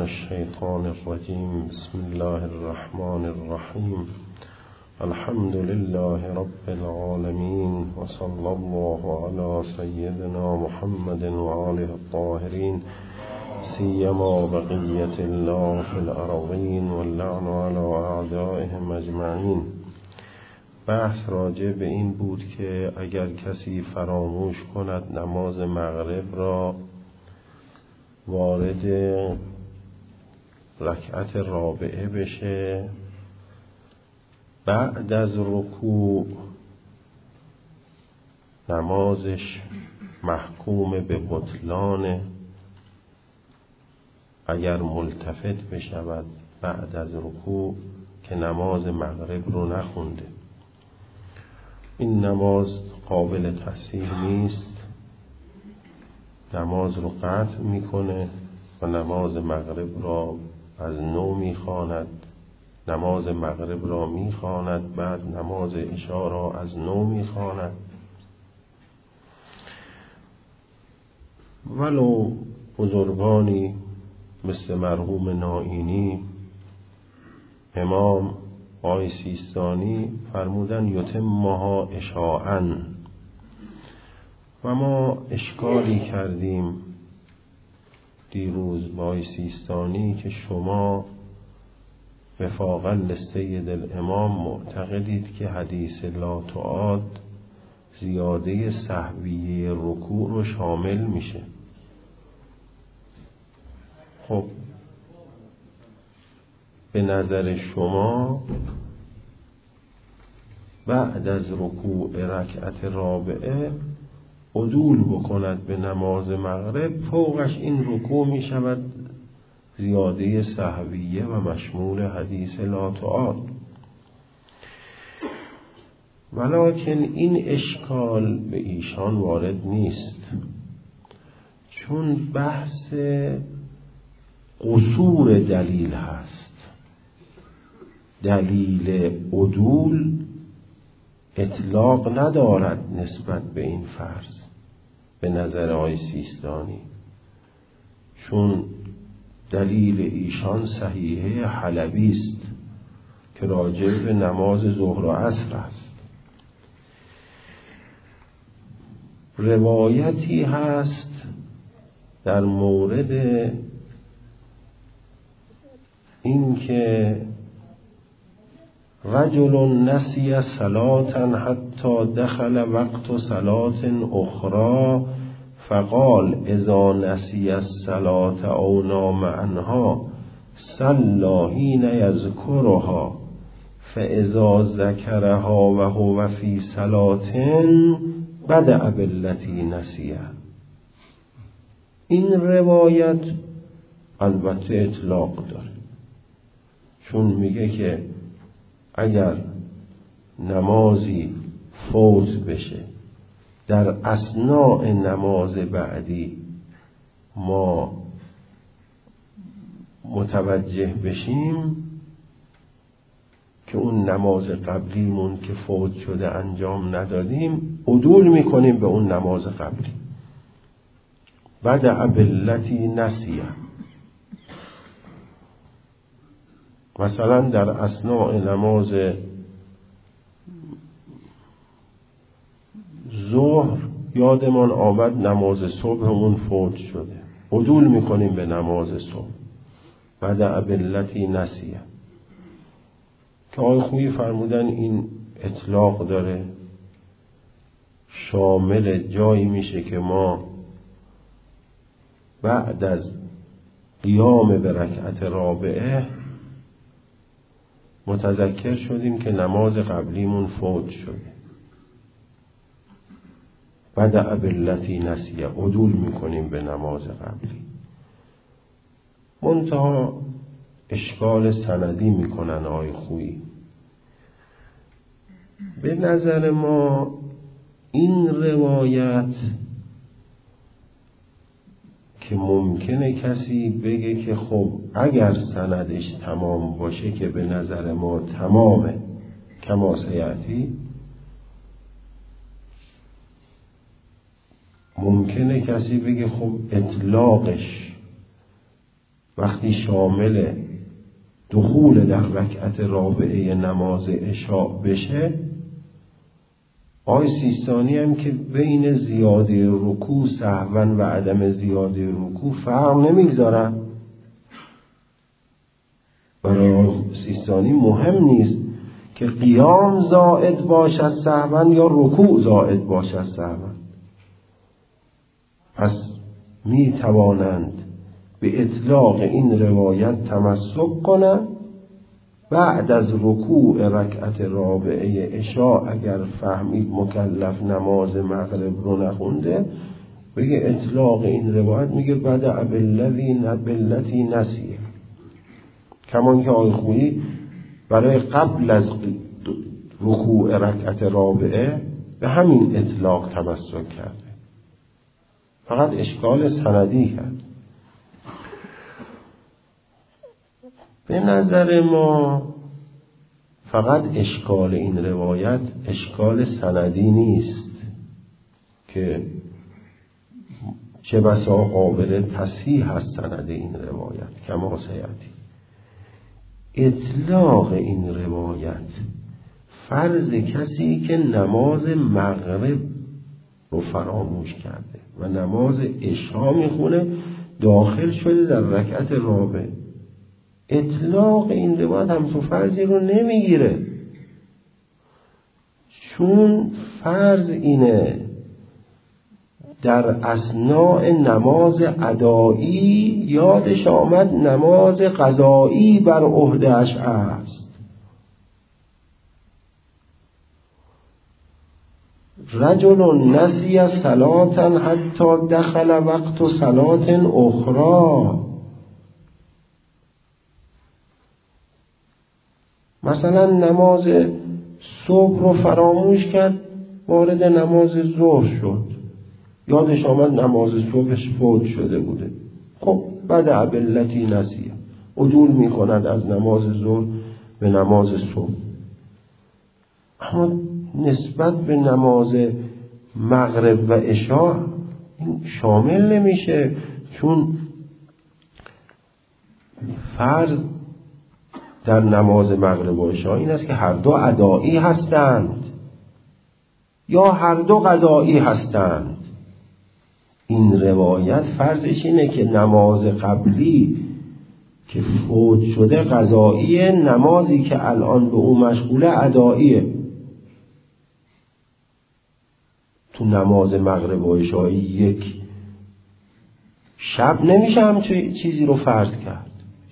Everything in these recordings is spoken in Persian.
الشیطان الرجیم. بسم الله الرحمن الرحیم. الحمد لله رب العالمین و صلی الله علی سیدنا محمد و آله الطاهرین، سیما بقیت الله فی الارضین و اللعن علی اعدائهم اجمعین. بحث راجع به این بود که اگر کسی فراموش کند نماز مغرب را، وارد رکعت رابعه بشه، بعد از رکوع نمازش محکوم به بطلان اگر ملتفت بشود بعد از رکوع که نماز مغرب رو نخونده. این نماز قابل تصحیح نیست، نماز رو قطع میکنه و نماز مغرب را از نو میخواند، نماز مغرب را میخواند، بعد نماز عشا را از نو میخواند. ولو بزرگانی مثل مرحوم نائینی، امام آقای سیستانی فرمودن یتمها عشاءً. و ما اشکالی کردیم دیروز با آقای سیستانی که شما وفاقا للسید الامام معتقدید که حدیث لا تعاد زیاده سهویه رکوع رو شامل میشه. خب به نظر شما بعد از رکوع رکعت رابعه عدول بکند به نماز مغرب، فوقش این رکوع می شود زیاده سهویه و مشمول حدیث لا تعاد. ولکن این اشکال به ایشان وارد نیست، چون بحث قصور دلیل هست. دلیل عدول اطلاق ندارد نسبت به این فرض به نظر آقای سیستانی، چون دلیل ایشان صحیحه حلبی است که راجع به نماز ظهر و عصر است. روایتی هست در مورد این که رجل نسی صلاة حتی دخل وقت صلاة اخرى فقال اذا نسی الصلاة او نام عنها صلی حین یذکرها فاذا ذکرها وهو فی صلاة بدأ بالتی نسیه. این روایت البته اطلاق داره، چون میگه که اگر نمازی فوت بشه در اثناء نماز بعدی ما متوجه بشیم که اون نماز قبلیمون که فوت شده انجام ندادیم، عدول میکنیم به اون نماز قبلی. بدأ بالتی نسیه. مثلا در اثناء نماز ظهر یادمان آمد نماز صبحمون فوت شده، عدول میکنیم به نماز صبح. بدأ بالتی نسیه که آقای خویی فرمودن این اطلاق داره، شامل جایی میشه که ما بعد از قیام به رکعت رابعه متذکر شدیم که نماز قبلیمون فوت شده. بدأ بالتی نسیه، عدول میکنیم به نماز قبلی. منتها اشکال سندی میکنن آقای خویی. به نظر ما این روایت که ممکنه کسی بگه که خب اگر سندش تمام باشه که به نظر ما تمامه کما سیأتی، ممکنه کسی بگه خب اطلاقش وقتی شامل دخول در رکعت رابعه نماز عشاء بشه، آقای سیستانی هم که بین زیاده رکوع سهوا و عدم زیاده رکوع فرق نمیگذارن. برای آقای سیستانی مهم نیست که قیام زائد باشد سهوا یا رکوع زائد باشد سهوا. پس می توانند به اطلاق این روایت تمسک کنند. بعد از رکوع رکعت رابعه عشاء اگر فهمید مکلف نماز مغرب رو نخونده، بگه اطلاق این روایت میگه بدأ باللتی نسیه. کمان که آقای خویی برای قبل از رکوع رکعت رابعه به همین اطلاق تمسک کرده، فقط اشکال سندی کرد. به نظر ما فقط اشکال این روایت اشکال سندی نیست که چه بسا قابل تصحیح هست سند این روایت کما سیاتی. اطلاق این روایت فرض کسی که نماز مغرب رو فراموش کرده و نماز عشا میخونه داخل شده در رکعت رابعه، اطلاق این روایت همسو فرضی رو نمیگیره، چون فرض اینه در اثناء نماز ادایی یادش آمد نماز قضایی بر عهده‌اش است. رجل نسی صلاة حتی دخل وقت صلاة اخرى. مثلا نماز صبح رو فراموش کرد، وارد نماز ظهر شد، یادش آمد نماز صبحش فوت شده بوده. خب بدأ باللتی نسیه، عدول می کند از نماز ظهر به نماز صبح. اما نسبت به نماز مغرب و عشاء این شامل نمیشه، چون فرض در نماز مغرب و عشاء این است که هر دو ادایی هستند یا هر دو قضایی هستند. این روایت فرضش اینه که نماز قبلی که فوت شده قضاییه، نمازی که الان به اون مشغوله اداییه. تو نماز مغرب و عشاء یک شب نمیشه همچون چیزی رو فرض کرد.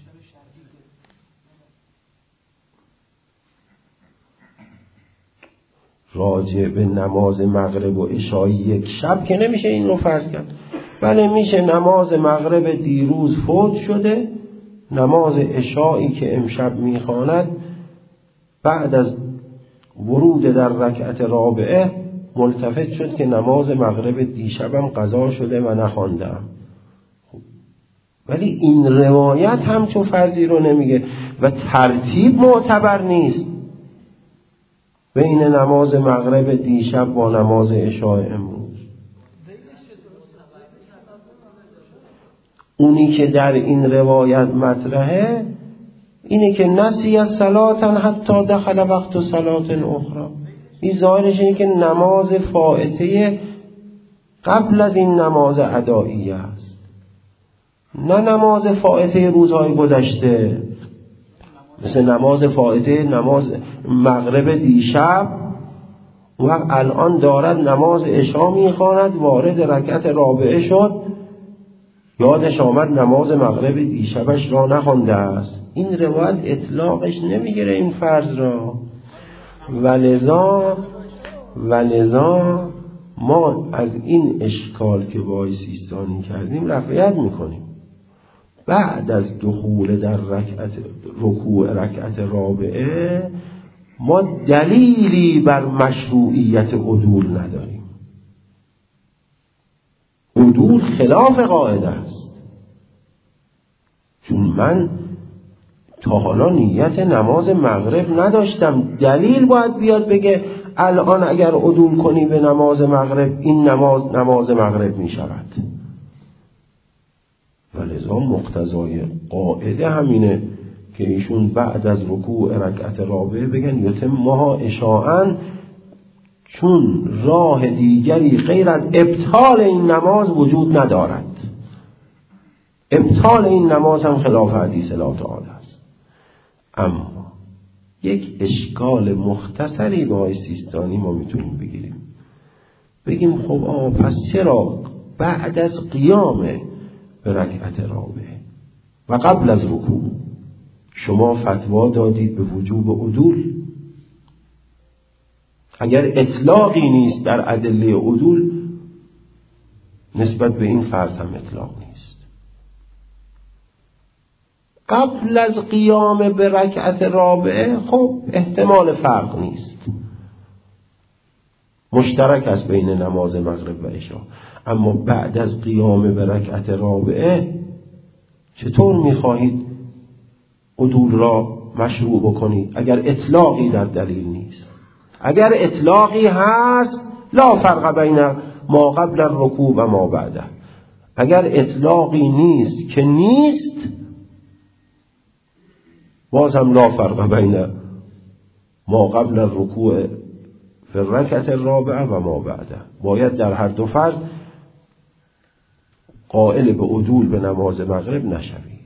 راجع به نماز مغرب و عشاء یک شب که نمیشه این رو فرض کرد، بله میشه نماز مغرب دیروز فوت شده، نماز عشایی که امشب میخواند بعد از ورود در رکعت رابعه ملتفت شد که نماز مغرب دیشبم قضا شده و نخواندم. ولی این روایت همچون فرضی رو نمیگه و ترتیب معتبر نیست بین نماز مغرب دیشب با نماز عشاء امروز. اونی که در این روایت مطرحه اینه که نسی از صلاتن حتی دخل وقت صلات اخرى. این ظاهرش اینه که نماز فائته قبل از این نماز ادایی است، نه نماز فائته روزهای گذشته، مثل نماز فائته نماز مغرب دیشب و الان دارد نماز عشا میخواند، وارد رکعت رابعه شد، یادش آمد نماز مغرب دیشبش را نخوانده است. این روایت اطلاقش نمیگیره این فرض را و لذا ما از این اشکال که با سیستانی کردیم رفعیت میکنیم. بعد از دخول در رکوع رکعت رابعه ما دلیلی بر مشروعیت عدول نداریم. عدول خلاف قاعده است، چون من تا حالا نیت نماز مغرب نداشتم، دلیل باید بیاد بگه الان اگر عدول کنی به نماز مغرب این نماز مغرب می شود. ولذا مقتضای قاعده همینه که ایشون بعد از رکوع رکعت رابعه بگن یتمها عشاءً، چون راه دیگری غیر از ابطال این نماز وجود ندارد. ابطال این نماز هم خلاف حدیث الله تعالی است. اما یک اشکال مختصری با آقای سیستانی ما میتونیم بگیریم، بگیم خب پس چرا بعد از قیام به رکعت رابعه و قبل از رکوع شما فتوا دادید به وجوب عدول؟ اگر اطلاقی نیست در ادله عدول، نسبت به این فرض هم اطلاق نیست. قبل از قیام به رکعت رابعه خب احتمال فرق نیست، مشترک است بین نماز مغرب و عشا. اما بعد از قیام به رکعت رابعه چطور می‌خواهید عدول را مشروع بکنید اگر اطلاقی در دلیل نیست؟ اگر اطلاقی هست لا فرق بین ما قبل الرکوع و ما بعده. اگر اطلاقی نیست که نیست، باز هم لا فرق بین ما قبل الرکوع فی الرکعة الرابعه و ما بعده. باید در هر دو فرض قائل به عدول به نماز مغرب نشوید.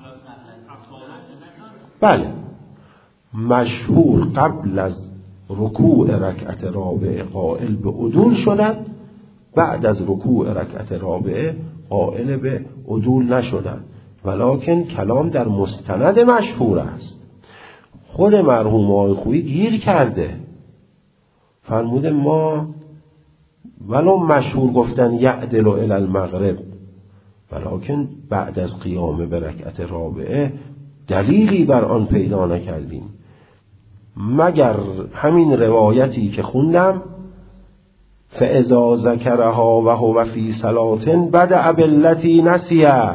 بله، مشهور قبل از رکوع رکعت رابعه قائل به عدول شدن، بعد از رکوع رکعت رابعه قائل به عدول نشدن، ولکن کلام در مستند مشهور است. خود مرحوم آقای خویی گیر کرده، فرموده ما ولو مشهور گفتن یعدل الی المغرب، ولکن بعد از قیام به رکعت رابعه دلیلی بر آن پیدا نکردیم مگر همین روایتی که خوندم فاذا ذکرها و هو فی صلاة بدأ بالتی نسیه،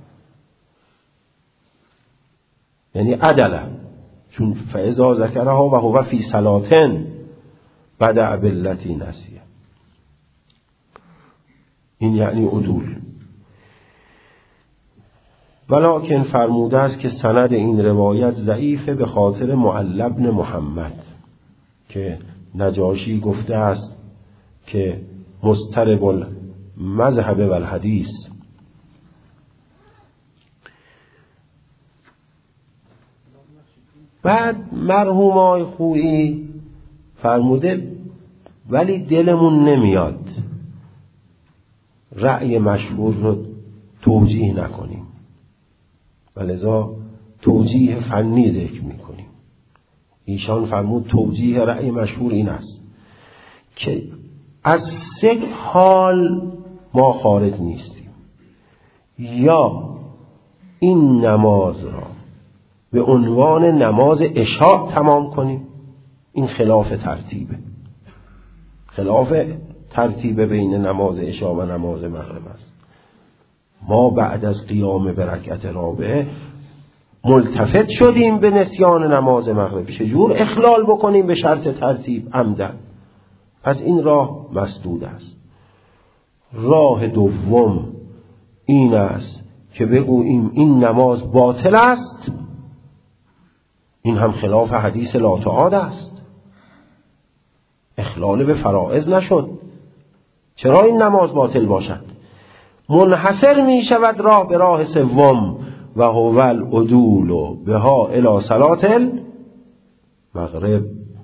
یعنی عدله، چون فاذا ذکرها و هو فی صلاة بدأ بالتی نسیه، این یعنی عدول. ولکن فرموده است که سند این روایت ضعیفه به خاطر معل بن محمد که نجاشی گفته است که مضطرب المذهب و الحدیث. بعد مرحوم آقای خویی فرموده ولی دلمون نمیاد رأی مشهور رو توجیه نکنیم، ولذا توجیه فنی ذکر میکنیم. ایشان فرمود توجیه رأی مشهور این است که از سه حال ما خارج نیستیم: یا این نماز را به عنوان نماز عشاء تمام کنیم، این خلاف ترتیبه، خلاف ترتیب بین نماز عشاء و نماز مغرب است. ما بعد از قیام به رکعت رابعه ملتفت شدیم به نسیان نماز مغرب، چجور اخلال بکنیم به شرط ترتیب عمدن؟ پس این راه مسدود است. راه دوم این است که بگوییم این نماز باطل است، این هم خلاف حدیث لا تعاد است، اخلال به فرائض نشد، چرا این نماز باطل باشد؟ منحصر می شود راه به راه سوم و هو العدول بها الی صلاة المغرب.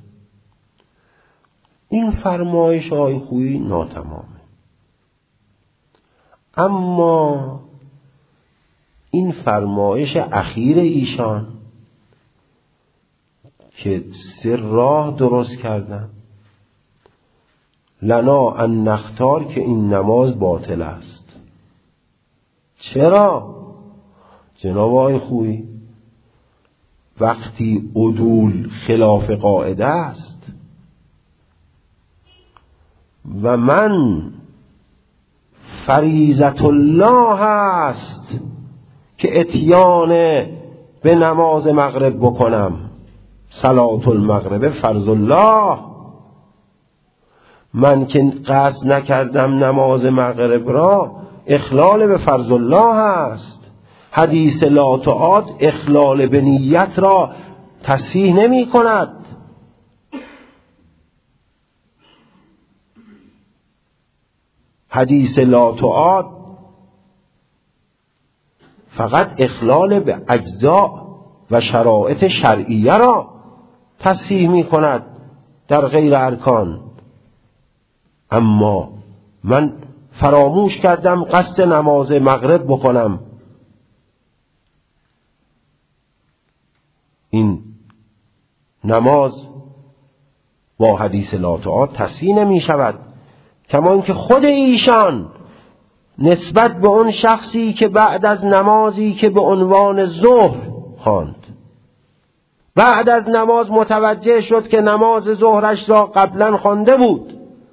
این فرمایش آقای خویی ناتمامه. اما این فرمایش اخیر ایشان که سه راه درست کردن، لنا ان نختار که این نماز باطل است. چرا؟ جناب آقای خویی وقتی عدول خلاف قاعده است و من فریضت الله است که اتیان به نماز مغرب بکنم، صلاة المغرب فرض الله، من که قصد نکردم نماز مغرب را اخلال به فرض الله است. حدیث لا تعاد اخلال به نیت را تصحیح نمی کند. حدیث لا تعاد فقط اخلال به اجزا و شرایط شرعیه را تصحیح می کند در غیر ارکان. اما من فراموش کردم قصد نماز مغرب بکنم، این نماز با حدیث لا تعاد تصحیح نمی شود. کما اینکه خود ایشان نسبت به اون شخصی که بعد از نمازی که به عنوان ظهر خواند، بعد از نماز متوجه شد که نماز ظهرش را قبلا خوانده بود،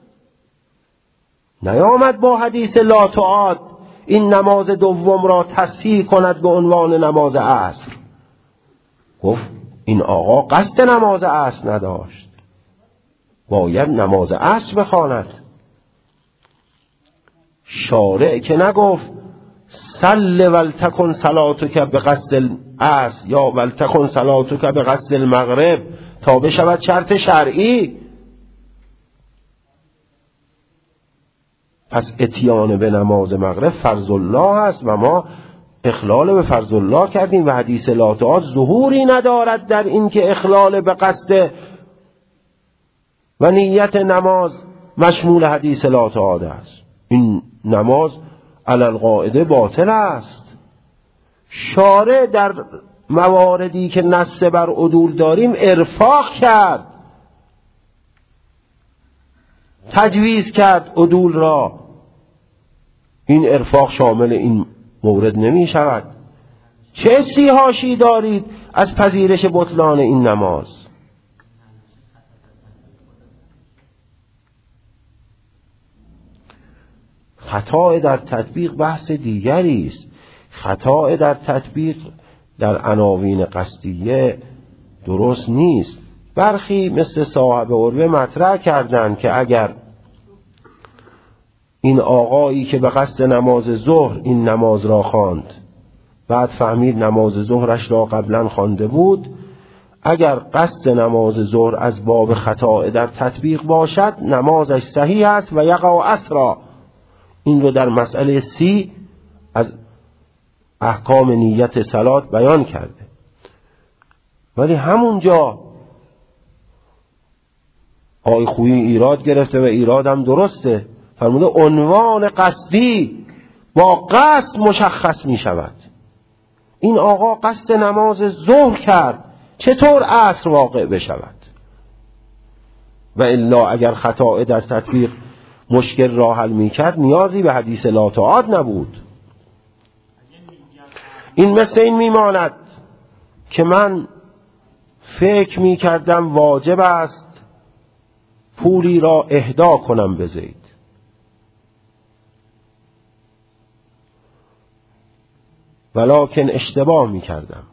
نیامد با حدیث لا تعاد این نماز دوم را تصحیح کند به عنوان نماز عصر. گفت این آقا قصد نماز عصر نداشت، باید نماز عصر بخواند. شارع که نگفت صل ولتکن صلاتک بقصد العصر یا ولتکن صلاتک بقصد المغرب تا بشود شرط شرعی. پس اتیان به نماز مغرب فرض الله است و ما اخلال به فرض الله کردیم و حدیث لا تعاد ظهوری ندارد در این که اخلال به قصد و نیت نماز مشمول حدیث لا تعاد است. این نماز علی القاعده باطل است. شارع در مواردی که نص بر عدول داریم ارفاق کرد، تجویز کرد عدول را. این ارفاق شامل این مورد نمی شود. چه استیحاشی دارید از پذیرش بطلان این نماز؟ خطا در تطبیق بحث دیگری است. خطا در تطبیق در عناوین قصدیه درست نیست. برخی مثل صاحب عروه مطرح کردند که اگر این آقایی که به قصد نماز ظهر این نماز را خواند، بعد فهمید نماز ظهرش را قبلا خوانده بود، اگر قصد نماز ظهر از باب خطا در تطبیق باشد نمازش صحیح است و یقع اسرا. این رو در مسئله 30 از احکام نیت صلات بیان کرده. ولی همونجا آقای خویی ایراد گرفته و ایرادم درسته، فرموده عنوان قصدی با قصد مشخص می شود. این آقا قصد نماز ظهر کرد، چطور عصر واقع بشود؟ و الا اگر خطا در تطبیق مشکل را حل می کرد نیازی به حدیث لا تعاد نبود. این مثل این می ماند که من فکر می کردم واجب است پولی را اهدا کنم به زید، ولکن اشتباه می کردم.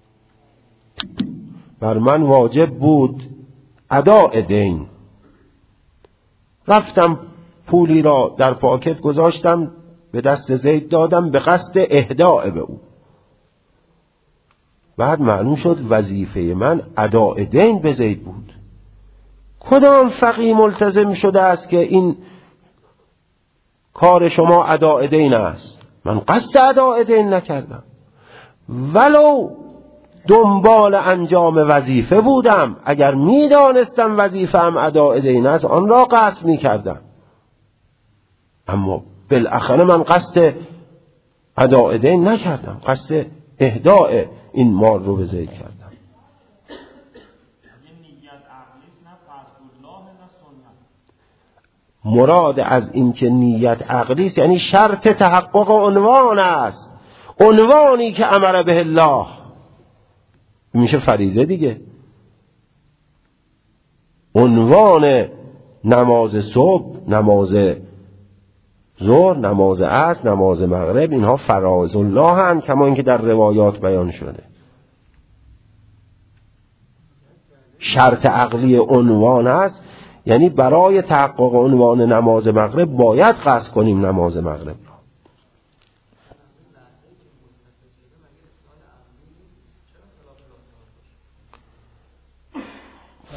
بر من واجب بود اداء دین. رفتم پولی را در پاکت گذاشتم، به دست زید دادم به قصد اهداء به او. بعد معلوم شد وظیفه من اداء دین به زید بود. کدام فقیه ملتزم شده است که این کار شما اداء دین است؟ من قصد اداء دین نکردم، ولو دنبال انجام وظیفه بودم. اگر می دانستم وظیفه‌ام اداء دین است آن را قصد می کردم، اما بالاخره من قصد اداء دین نکردم، قصد اهداء این مال رو به زید کردم. مراد از این که نیت عقلی است یعنی شرط تحقق عنوان است، عنوانی که امر به الله میشه فریضه دیگه. عنوان نماز صبح، نماز ظهر، نماز عصر، نماز مغرب، اینها فرائض الله هستند کما اینکه در روایات بیان شده. شرط عقلی عنوان است، یعنی برای تحقق عنوان نماز مغرب باید قصد کنیم نماز مغرب را.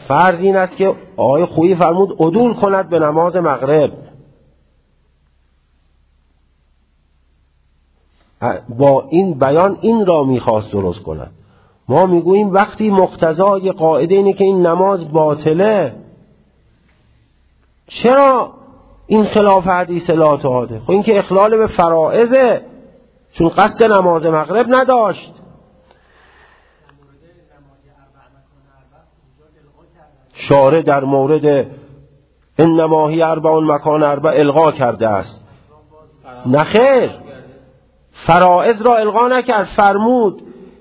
فرض این است که آقای خویی فرمود عدول کند به نماز مغرب. با این بیان این را میخواست درست کند. ما میگوییم وقتی مقتضای قاعده اینه که این نماز باطله، چرا این خلاف حدیث لا تعاده؟ خب این که اخلال به فرائضه، چون قصد نماز مغرب نداشت. شارع در مورد انما هی اربع مکان اربع الغا کرده است. نخیر، فرائض را الغا نکرد، فرمود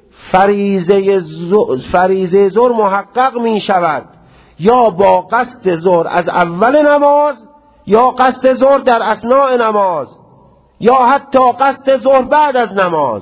فریضه ظهر محقق می شود یا با قصد ظهر از اول نماز، یا قصد ظهر در اثناء نماز، یا حتی قصد ظهر بعد از نماز.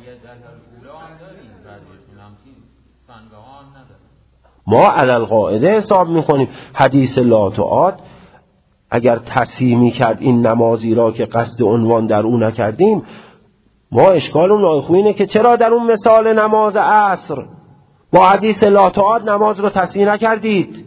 ما علی القاعده حساب میکنیم. حدیث لا تعاد اگر تصحیح میکرد این نمازی را که قصد عنوان در اون نکردیم، ما اشکال اون آقای خویی اینه که چرا در اون مثال نماز عصر با حدیث لا تعاد نماز رو تصحیح نکردید؟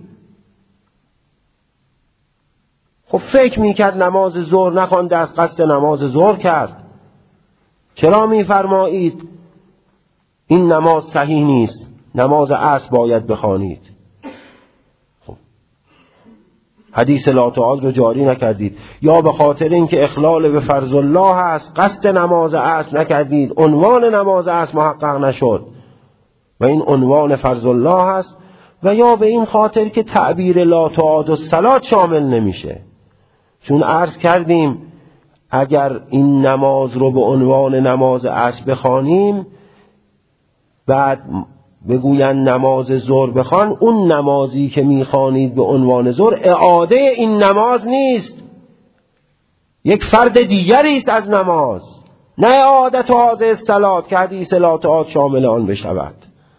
خب فکر میکرد نماز ظهر نخوانده از قصد نماز ظهر کرد. چرا میفرمایید این نماز صحیح نیست، نماز عصر باید بخوانید؟ خب حدیث لا تعاد رو جاری نکردید، یا به خاطر اینکه اخلال به فرض الله است قصد نماز عصر نکردید، عنوان نماز عصر محقق نشد و این عنوان فرض الله است، و یا به این خاطر که تعبیر لا تعاد و صلات شامل نمیشه. چون عرض کردیم اگر این نماز رو به عنوان نماز عصر بخوانیم، بعد بگوین نماز ظهر بخوان، اون نمازی که میخوانید به عنوان ظهر اعاده این نماز نیست، یک فرد دیگری است از نماز، نه اعادت هذه الصلات که حدیث لا تعاد شامل آن بشود.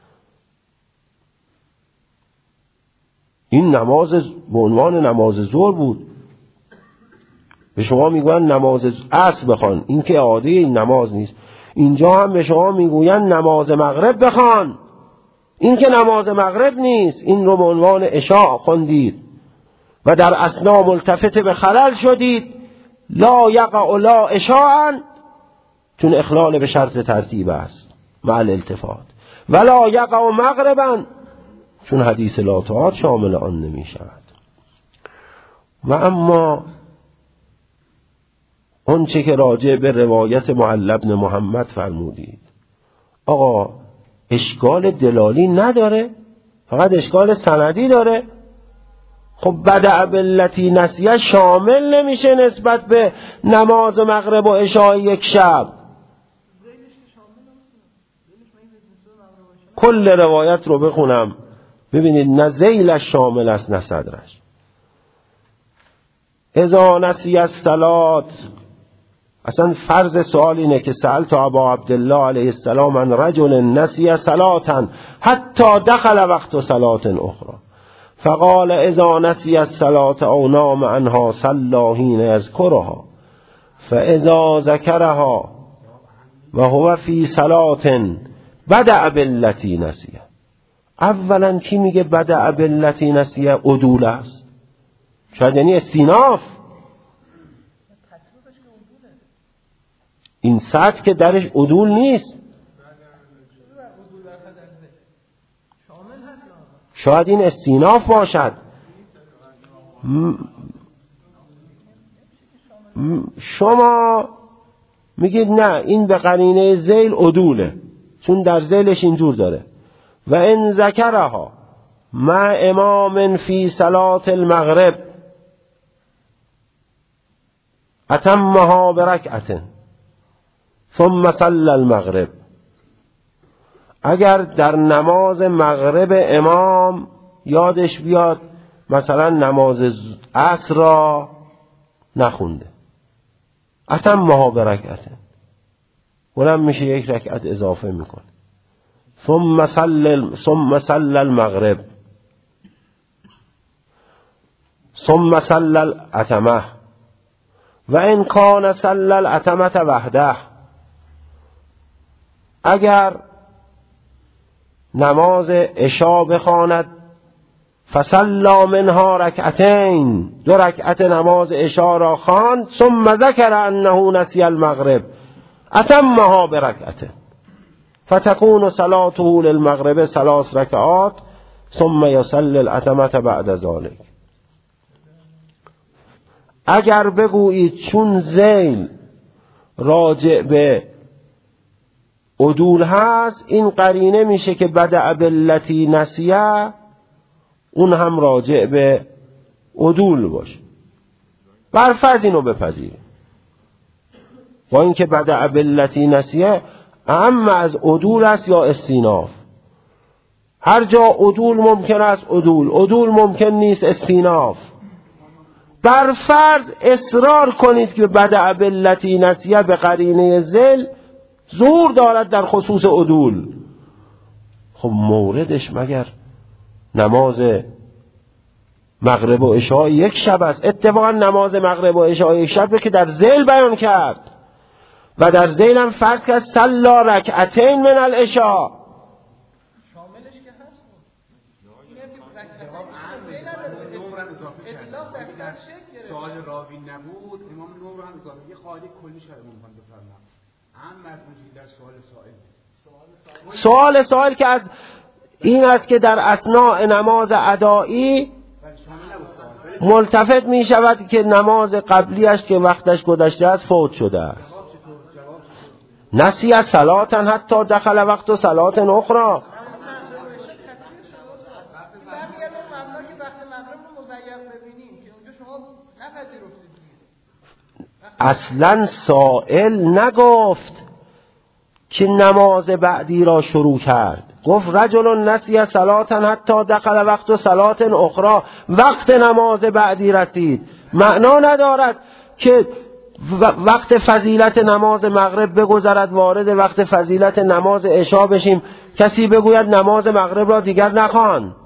این نماز به عنوان نماز ظهر بود، به شما میگوین نماز عصر بخوان، این که اعاده این نماز نیست. اینجا هم به شما میگوین نماز مغرب بخوان، این که نماز مغرب نیست، این رو به عنوان عشاء خوندید و در اثنا ملتفت به خلل شدید. لا یقع لا عشاء، چون اخلال به شرط ترتیب است مع الالتفات، ولا یقع مغربا، چون حدیث لا تعاد شامل آن نمی شود. و اما اون چه که راجع به روایت معل بن محمد فرمودید، آقا اشکال دلالی نداره، فقط اشکال سندی داره. خب بدع بالتی نسیه شامل نمیشه نسبت به نماز مغرب و عشاء یک شب. کل روایت رو بخونم ببینید، نه ذیلش شامل است نه صدرش. اذا نسی الصلات، اصلا فرض سوال اینه که سألت ابا عبدالله علیه السلام عن رجل نسی صلاتا حتی دخل وقت صلات اخرى فقال اذا نسی الصلاة او نام عنها صلی حین یذکرها فاذا ذکرها و هو فی صلاة بدع بالتی نسیه. اولا کی میگه بدع بالتی نسیه عدول است؟ شاید یعنی استیناف. این سطح که درش عدول نیست، شاید این استیناف باشد. شما میگید نه، این به قرینه ذیل عدوله، چون در ذیلش اینجور داره و ان ذکرها مع امام فی صلاة المغرب اتمها برکعت ثم صلی المغرب. اگر در نماز مغرب امام یادش بیاد مثلا نماز عصر را نخونده، اتمها برکعت، اونم میشه یک رکعت اضافه میکنه. ثم صلی المغرب ثم صلی الاتمه و ان کان صلی الاتمه وحده. اگر نماز عشاء بخواند فصلی منها رکعتین، 2 رکعت نماز عشا را خواند. ثم ذکر انه نسی المغرب اتمها برکعت فتكون صلاته للمغرب 3 رکعات ثم یصلی الاتمه بعد ذلك. اگر بگویید چون ذیل راجع به عدول هست، این قرینه میشه که بدأ باللتی نسیه اون هم راجع به عدول باشه. برفرض اینو بپذیریم، با اینکه بدأ باللتی نسیه اهم از عدول است یا استیناف. هر جا عدول ممکن است عدول ممکن نیست استیناف. برفرض اصرار کنید که بدأ باللتی نسیه به قرینه ذیل ظهور دارد در خصوص عدول. خب موردش مگر نماز مغرب و عشاء یک شب است؟ اتفاقا نماز مغرب و عشاء یک شب که در ذیل بیان کرد و در ذیل هم فرض کرد صلی رکعتین من العشاء. شاملش که هست سوال راوی نبود، امام نور هم اضافه یه خالی کلی شده ممکن بفرمایید. هم از اون در سوال سوال که از این است که در اثناء نماز ادایی ملتفت می شود که نماز قبلیش که وقتش گذشته است فوت شده است. نسی صلاتا حتی دخل وقت صلات اخرى. اصلا سائل نگفت که نماز بعدی را شروع کرد، گفت رجل نسی صلاتا حتی دخل وقت صلات اخرى، وقت نماز بعدی رسید. معنا ندارد که وقت فضیلت نماز مغرب بگذرد وارد وقت فضیلت نماز عشا بشیم، کسی بگوید نماز مغرب را دیگر نخوان.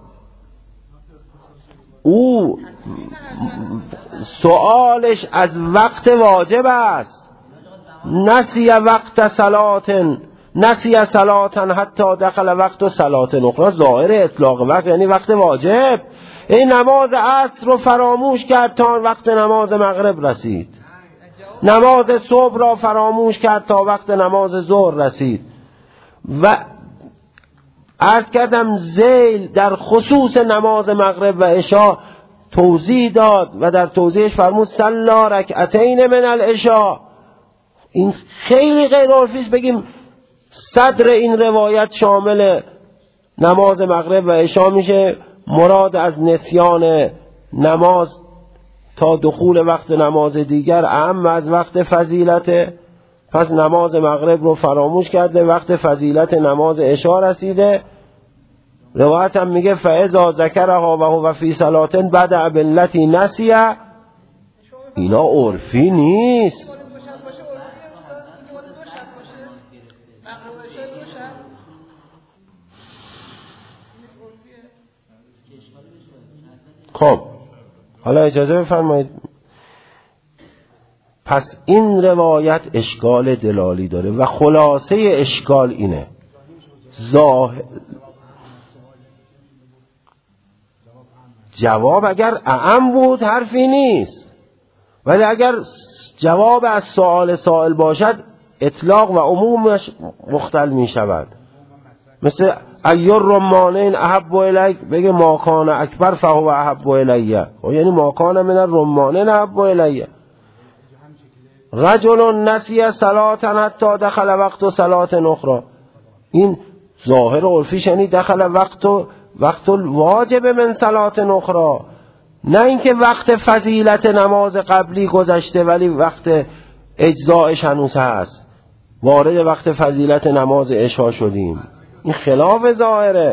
او سوالش از وقت واجب است. نسی وقت نسی صلاتا حتی دخل وقت صلات اخرى، ظاهر اطلاق وقت یعنی وقت واجب. این نماز عصر رو فراموش کرد تا وقت نماز مغرب رسید، نماز صبح را فراموش کرد تا وقت نماز ظهر رسید. و عرض کردم ذیل در خصوص نماز مغرب و عشاء توضیح داد و در توضیحش فرمود صلی رکعتین من العشاء. این خیلی غیر عرفی است بگیم صدر این روایت شامل نماز مغرب و عشاء میشه، مراد از نسیان نماز تا دخول وقت نماز دیگر اهم از وقت فضیلته. پس نماز مغرب رو فراموش کرده، وقت فضیلت نماز عشاء رسیده. روایت هم میگه فاذا ذکرها و هو فی صلاه بدأ باللتی نسیه. اینا عرفی نیست. خب حالا اجازه بفرمایید، پس این روایت اشکال دلالی داره و خلاصه اشکال اینه، جواب اگر اعم بود حرفی نیست، ولی اگر جواب از سؤال سائل باشد اطلاق و عمومش مختل می شود. مثل ایر رمانین احب الیک، بگه ماکان اکبر فهو احب الیه، یعنی ماکان من الرمانین احب الیه. رجل نسی صلاتا حتی دخل وقت صلات اخرى، این ظاهر عرفی یعنی دخل وقت الواجب من صلات اخرى، نه اینکه وقت فضیلت نماز قبلی گذشته ولی وقت اجزایش هنوز هست، وارد وقت فضیلت نماز عشا شدیم. این خلاف ظاهره.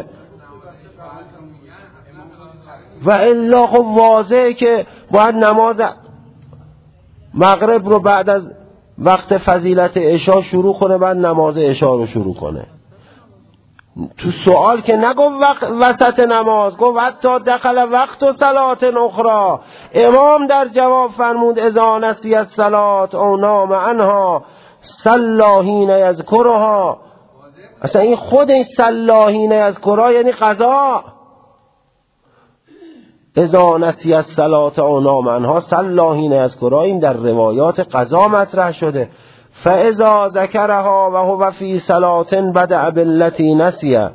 و الا خب واضحه که باید نماز مغرب رو بعد از وقت فضیلت عشا شروع کنه، بعد نماز عشا رو شروع کنه. تو سوال که نگفت وسط نماز، گفت حتی دخل وقت و صلات اخرى. امام در جواب فرمود اذا نسی الصلات او نام عنها صلاحین یذکرها. اصلا این خود این صلاحین یذکرها یعنی قضا. اذا نسی الصلاة او نام عنها صلی حین یذکرها، این در روایات قضا مطرح شده. فاذا ذکرها و هو فی صلاة بدأ بالتی نسیه.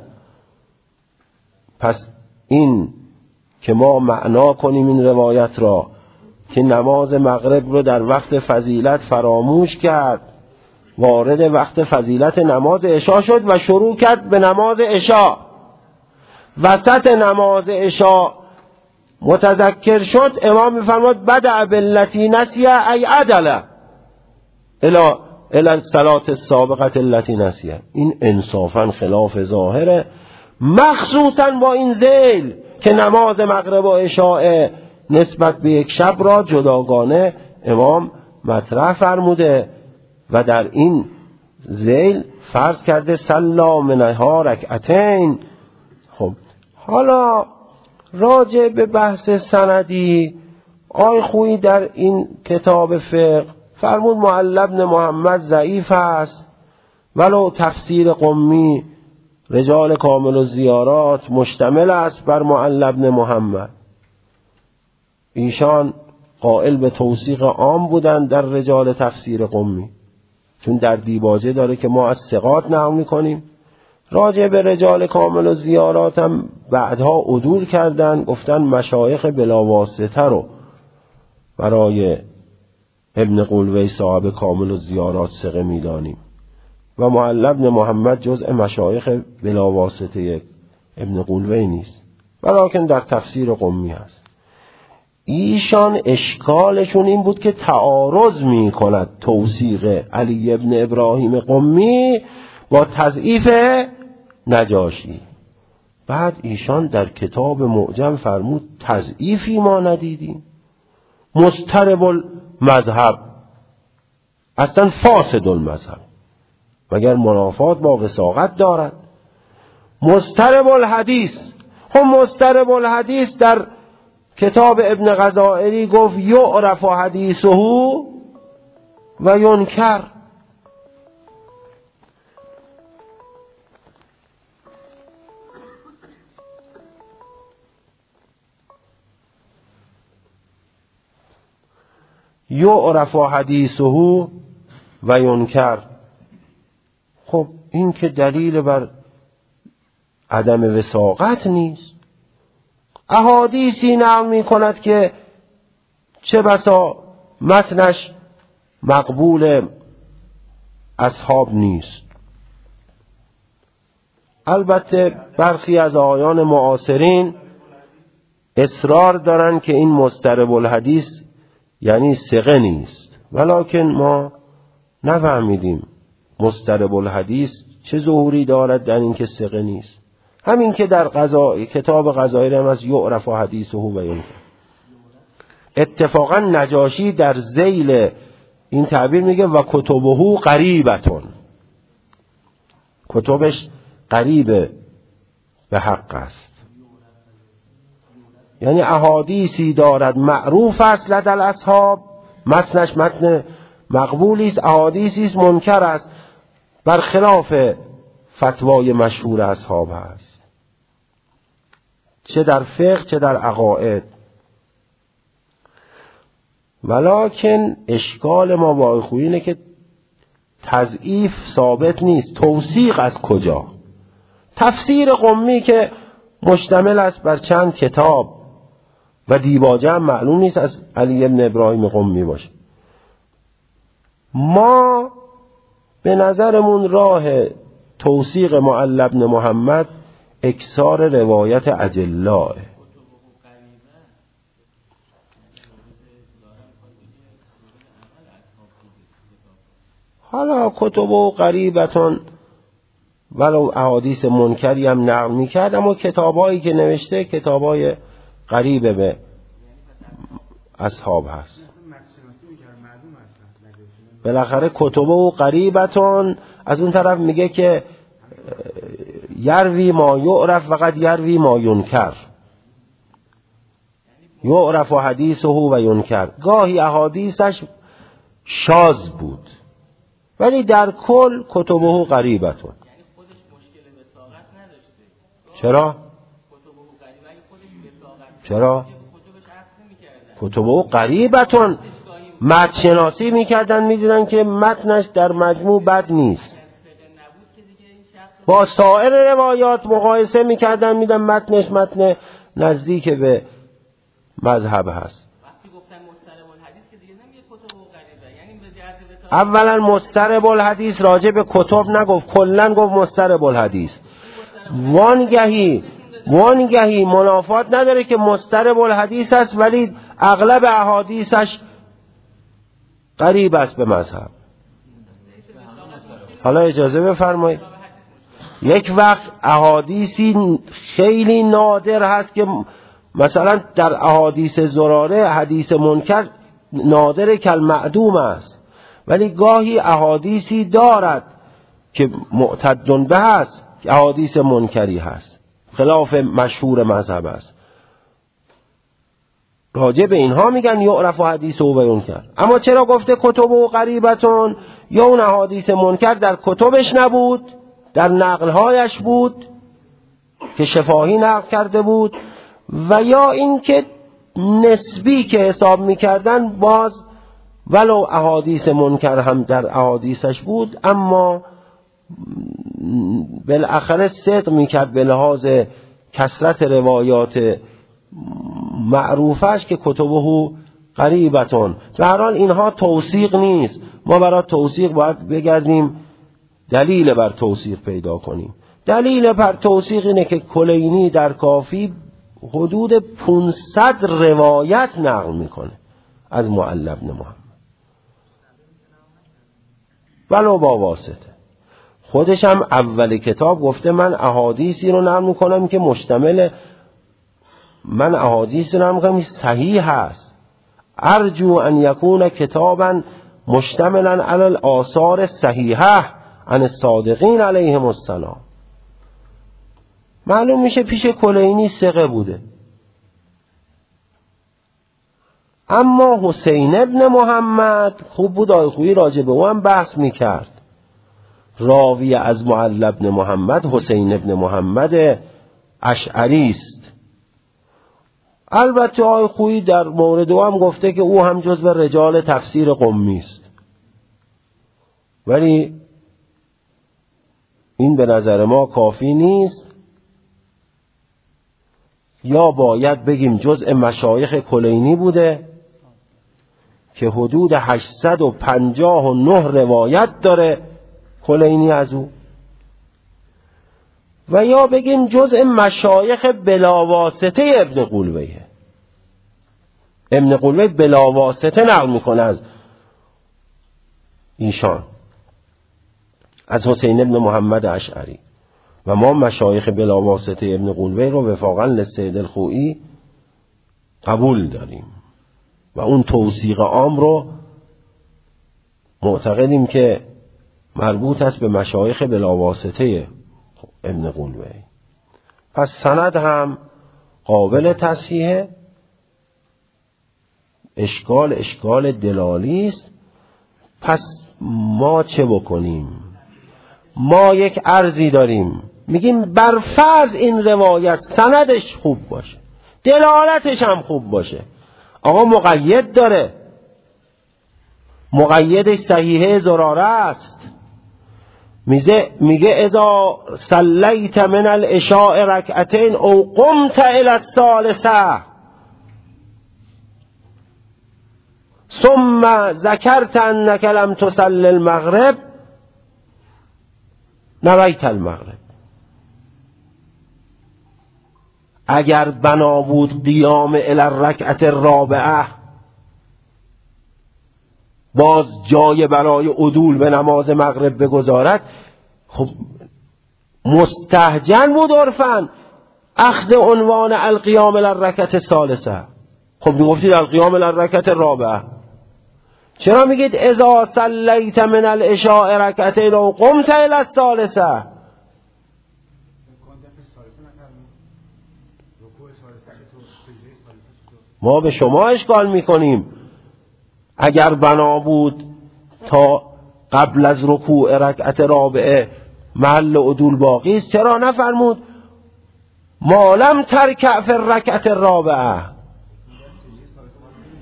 پس این که ما معنا کنیم این روایت را که نماز مغرب رو در وقت فضیلت فراموش کرد، وارد وقت فضیلت نماز عشا شد و شروع کرد به نماز عشا. وسط نماز عشا متذکر شد، امام میفرماد بدأ بالتی نسیه ای عدل الی الصلاة السابقة التي نسیه. این انصافا خلاف ظاهره، مخصوصا با این ذیل که نماز مغرب و عشاء نسبت به یک شب را جداگانه امام مطرح فرموده و در این ذیل فرض کرده صلی منها رکعتین. خب حالا راجع به بحث سندی آی خویی در این کتاب فقه فرمود معل بن محمد ضعیف است، ولو تفسیر قمی رجال کامل الزیارات مشتمل است بر معل بن محمد. ایشان قائل به توثیق عام بودند در رجال تفسیر قمی، چون در دیباجه داره که ما از ثقات نقل می‌کنیم. راجع به رجال کامل الزیارات هم بعدها عدول کردن، گفتن مشایخ بلاواسطه رو برای ابن قولوی صاحب کامل الزیارات ثقه می‌دانیم و معل بن محمد جزء مشایخ بلاواسطه ابن قولوی نیست، ولکن در تفسیر قمی هست. ایشان اشکالشون این بود که تعارض می کند توثیق علی ابن ابراهیم قمی با تضعیف نجاشی. بعد ایشان در کتاب معجم فرمود تضعیفی ما ندیدیم، مضطرب المذهب، اصلا فاسد المذهب، مگر منافات با وثاقت دارد. مضطرب الحدیث، خب مضطرب الحدیث در کتاب ابن غزائری گفت یعرف حدیثه و ینکر. یعرف حدیثه و ینکر. خب این که دلیل بر عدم وثاقت نیست. احادیثی نقل می کند که چه بسا متنش مقبول اصحاب نیست. البته برخی از آیان معاصرین اصرار دارن که این مضطرب الحدیث یعنی ثقه نیست، ولکن ما نفهمیدیم مضطرب الحدیث چه ظهوری دارد در این که ثقه نیست. همین که در کتاب غزائر هم از یعرف حدیثه و ینکر. اتفاقا نجاشی در ذیل این تعبیر میگه و کتبه قریبتون، کتبش قریب به حق است، یعنی احادیثی دارد معروف است لدى الاصحاب، متنش متن مقبولی است، احادیثی است منکر است، برخلاف فتوای مشهور اصحاب است، چه در فقه چه در عقاید. ولکن اشکال ما با خویی اینه که تضعیف ثابت نیست، توثیق از کجا؟ تفسیر قمی که مشتمل است بر چند کتاب و دیباجه هم معلوم نیست از علی ابن ابراهیم قمی باشه. ما به نظرمون راه توثیق معل بن محمد اکثار روایت اجلاه. حالا کتب و قریبتون ولو احادیث منکری هم نقل میکرد، اما کتابایی که نوشته کتابای قریب به اصحاب هست. بالاخره کتب و قریبتون از اون طرف میگه که یروی ما یعرف فقط یروی ما ینکر، یعرف و حدیثه و ینکر. گاهی احادیثش شاذ بود ولی در کل کتبه و قریبتون. یعنی خودش مشکل وثاقت نداشته. چرا؟ کتبه و قریبه خودش وثاقت. چرا؟ خودش کتبه غریبتون متن شناسی میکردن میدیدن که متنش در مجموع بد نیست، با سایر روایات مقایسه میکردن میدن متنش متن نزدیک به مذهب هست. اولا مضطرب الحدیث راجع به کتب نگفت، کلا گفت مضطرب الحدیث. وانگهی منافات نداره که مضطرب الحدیث است ولی اغلب احادیثش قریب است به مذهب. حالا اجازه بفرمایید، یک وقت احادیثی خیلی نادر هست که مثلا در احادیث زراره حدیث منکر نادر کالمعدوم است، ولی گاهی احادیثی دارد که معتد به هست، احادیث منکری هست، خلاف مشهور مذهب است. راجع به اینها میگن یعرف و حدیث و بیان کرد. اما چرا گفته کتب و غریبتون؟ یا اون احادیث منکر در کتبش نبود، در نقلهایش بود که شفاهی نقل کرده بود، و یا اینکه نسبی که حساب میکردن باز ولو احادیث منکر هم در احادیثش بود اما بالاخره صدق میکرد به لحاظ کثرت روایات معروفش که کتبه غریبتون. در هر حال اینها توثیق نیست، ما برای توثیق باید بگردیم دلیل بر توثیق پیدا کنیم. دلیل بر توثیق اینه که کلینی در کافی حدود 500 روایت نقل میکنه از معل بن محمد ولو با واسطه. خودش هم اول کتاب گفته من احادیثی رو نقل میکنم که مشتمل، من احادیثی رو نقل میکنم صحیح هست، ارجو ان یکون کتابا مشتملا علی الاثار الصحیحه عن الصادقین علیهم السلام. معلوم میشه پیش کلینی ثقه بوده. اما حسین ابن محمد خوب بود، آیخویی راجع به او هم بحث میکرد. راوی از معل بن محمد حسین ابن محمد اشعری است. البته آیخویی در مورد او هم گفته که او هم جزو رجال تفسیر قمی است، ولی این به نظر ما کافی نیست. یا باید بگیم جزء مشایخ کلینی بوده که حدود 859 روایت داره کلینی از او، و یا بگیم جزء مشایخ بلاواسطه ابن قلویه. ابن قلوی بلاواسطه نقل میکنه از ایشان، از حسین ابن محمد اشعری، و ما مشایخ بلاواسطه ابن قلوی رو وفاقا للسید الخوئی قبول داریم و اون توثیق عام رو معتقدیم که مربوط است به مشایخ بلاواسطه ابن قلوی. پس سند هم قابل تصحیحه. اشکال دلالی است. پس ما چه بکنیم؟ ما یک عرضی داریم، میگیم بر فرض این روایت سندش خوب باشه، دلالتش هم خوب باشه. آقا مقید داره، مقیدش صحیحه زراره است. میگه اذا صلیت من العشاء رکعتین او قمت الی الثالثه ثم ذکرت انک لم تصلی المغرب نویت المغرب. اگر بنا بود قیام الی الرکعت الرابعه، باز جای برای عدول به نماز مغرب بگذارد، خب مستهجن بود عرفاً اخذ عنوان القیام الی الرکعت الثالثه. خب میگفتید القیام الی الرکعت الرابعه، چرا میگید اذا صلیت من العشاء رکعتین و قمت الی الثالثه؟ ما به شما اشکال میکنیم. اگر بنا بود تا قبل از رکوع رکعت رابعه محل عدول باقی است، چرا نفرمود ما لم ترکع فی الرکعت الرابعه؟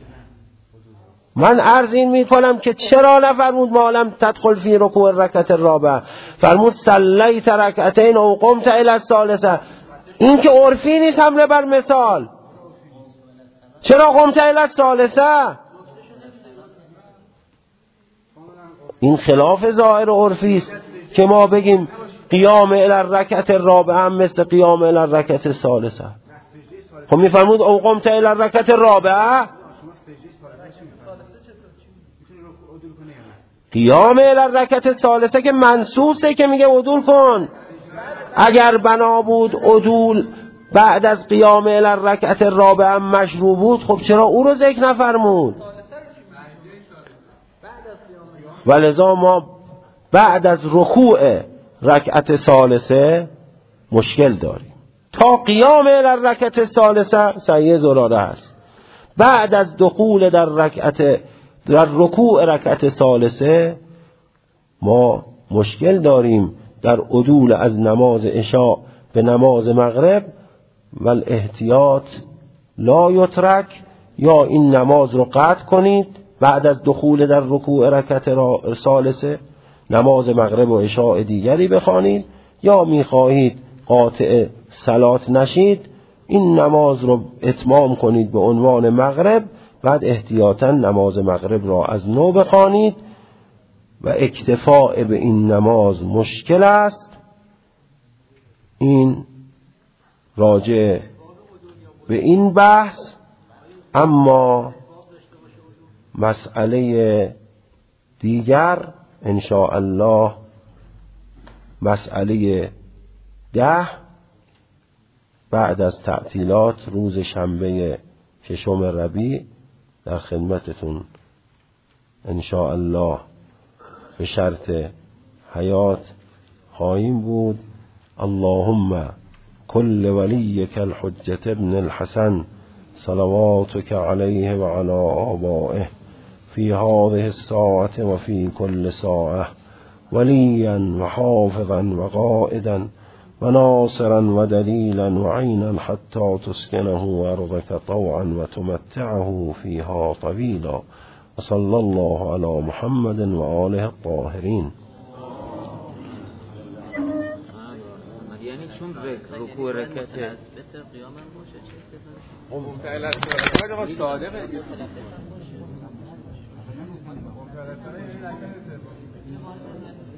من عرض این میکنم که چرا نفرمود ما لم تدخل فی رکوع الرکعت الرابعه، فرمود صلیت رکعتین او قمت الی الثالثه. این که عرفی نیست، حمله بر مثال. چرا قمت الی الثالثه؟ این خلاف ظاهر عرفی است که ما بگیم قیام الی الرکعت الرابعه هم مثل قیام الی الرکعت الثالثه. خب میفرمود او قمت الی الرکعت الرابعه، قیام الی الرکعت الثالثه که منصوصه که میگه عدول کن. اگر بنا بود عدول بعد از قیام الی الرکعت الرابعه مشروع بود، خب چرا او رو ذکر نفرمود؟ ولذا ما بعد از رکوع رکعت ثالثه مشکل داریم. تا قیام الی الرکعت الثالثه صحیح زراره هست. بعد از دخول در رکوع رکعت ثالثه ما مشکل داریم در عدول از نماز عشاء به نماز مغرب. والاحتیاط لا یترک، یا این نماز رو قطع کنید بعد از دخول در رکوع رکعت ثالثه، نماز مغرب و عشاء دیگری بخوانید، یا میخواهید قاطع صلات نشید این نماز رو اتمام کنید به عنوان مغرب، بعد احتیاطاً نماز مغرب را از نو بخوانید. و اکتفاء به این نماز مشکل است. این راجع به این بحث. اما مسئله دیگر ان شاء الله مسئله 10 بعد از تعطیلات روز شنبه 6 ربیع در خدمتتون ان شاء الله به شرط حیات خواهیم بود. اللهم کل ولیک الحجة ابن الحسن صلواتك علیه و علی آبائه فی هذه الساعة و فی کل ساعة ولیا و حافظا و قائدا و ناصرا و دلیلا و عینا حتی تسکنه ارضك طوعا و تمتعه فیها طویلا و صلی الله علی محمد و آله الطاهرین. یعنی چون رکوع رکعت صادقه